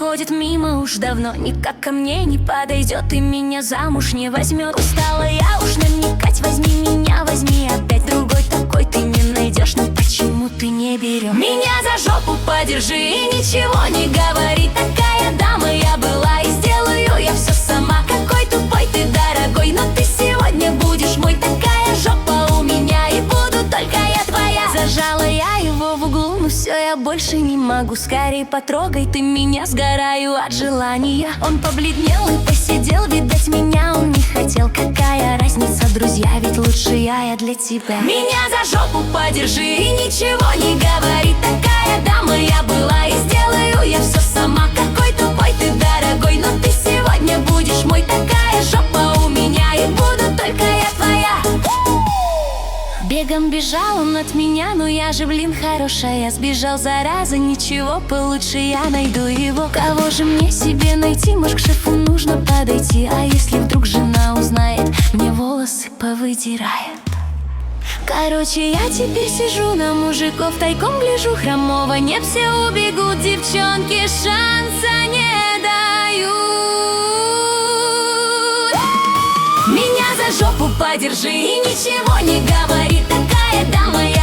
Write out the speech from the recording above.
проходит мимо уж давно, никак ко мне не подойдет и меня замуж не возьмет. Устала я уж намекать, возьми меня, возьми опять. Другой такой ты не найдешь, но почему ты не берешь? Меня за жопу подержи и ничего не говори. Такая дама я была и сделаю я все сама. Какой тупой ты, дорогой, но ты сегодня будешь мой. Такая жопа у меня и буду только я твоя. Зажала я его в углу, но все, я больше не могу. Скорей потрогай ты меня, сгораю от желания. Он побледнел и посидел, видать, меня он не хотел. Какая разница, друзья, ведь лучше я для тебя. Меня за жопу подержи и ничего не говори. Такая дама я была и сделаю я все сама. Какой тупой ты, дорогой, но ты сегодня будешь мой. Такая жопа у меня и буду только я твоя. Бегом бежал он от меня, но я же, блин, хорошая. Сбежал, зараза, ничего, получше я найду его. Кого же мне себе найти? Может, к шефу нужно подойти. А если вдруг жена узнает, мне волосы повыдирает. Короче, я теперь сижу на мужиков, тайком гляжу хромого. Нет, все убегут, девчонки шанса не дают. Меня за жопу подержи и ничего не говори. Такая дама